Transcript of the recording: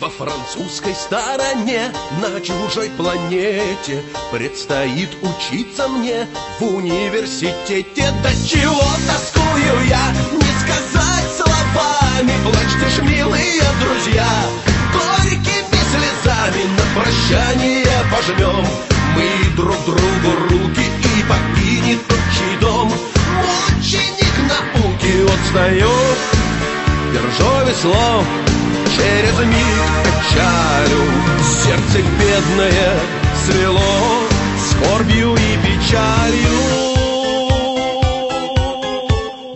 Во французской стороне, на чужой планете, предстоит учиться мне в университете. До чего тоскую я, не сказать словами. Плачьте ж, милые друзья, горькими слезами на прощание пожмем мы друг другу руки, и покинет отчий дом мученик науки. Отстает, держу весло, через миг печалю сердце бедное свело скорбью и печалью.